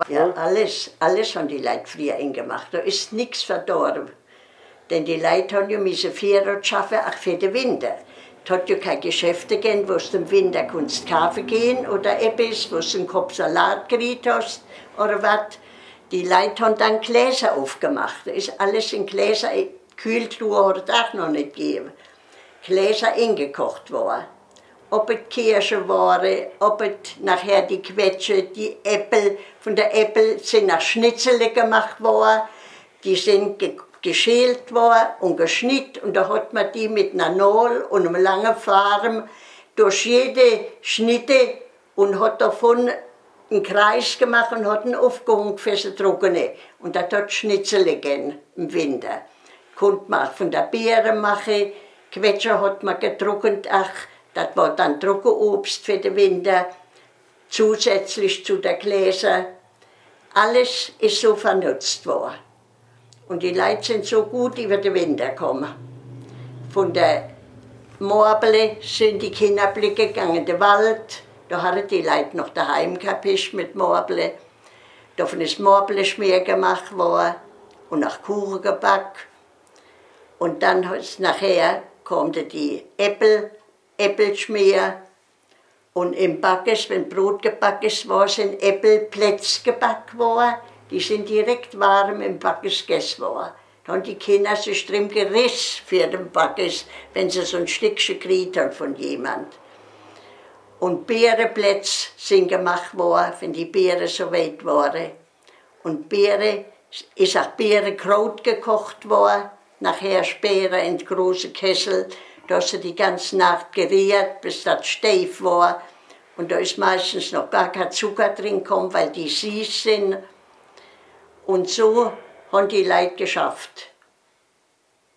Ja, alles haben die Leute früher gemacht. Da ist nichts verdorben. Denn die Leute haben ja Vierrad schaffen, auch für den Winter. Es hat ja keine Geschäfte gegeben, wo du im Winter kannst kaufen gehen oder etwas, wo du einen Kopf Salat gekriegt hast oder was. Die Leute haben dann Gläser aufgemacht. Da ist alles in Gläser, Kühltruhe hat es auch noch nicht gegeben. Gläser eingekocht worden. Ob es Kirschen waren, ob es nachher die Quetsche, die Äpfel, von der Äpfel sind nach Schnitzel gemacht worden. Die sind geschält worden und geschnitten und da hat man die mit einer Nadel und einem langen Faden durch jede Schnitte und hat davon einen Kreis gemacht und hat ihn aufgehängt für das Trockene. Und das hat Schnitzel gegeben im Winter. Konnte man von der Beere machen, Quetscher hat man getrocknet, das war dann Trockenobst für den Winter, zusätzlich zu den Gläsern. Alles ist so vernutzt worden. Und die Leute sind so gut über den Winter gekommen. Von der Morbele sind die Kinder gegangen in den Wald. Da hatten die Leute noch daheim gehabt mit Morbele. Davon ist Morbele-Schmier gemacht worden und nach Kuchen gebacken. Und dann nachher kamen die Äpfelschmier. Und im Backes, wenn Brot gebacken war, sind Äpfelplätze gebacken worden. Die sind direkt warm im Backes gegessen worden. Da haben die Kinder sich drin gerissen für den Backes, wenn sie so ein Stückchen gekriegt haben von jemand. Und Beerenplätze sind gemacht worden, wenn die Beeren so weit waren. Und ist auch Beerenkraut gekocht worden, nachher später in den großen Kessel. Da hast du die ganze Nacht geriert, bis das steif war. Und da ist meistens noch gar kein Zucker drin gekommen, weil die süß sind. Und so haben die Leute geschafft.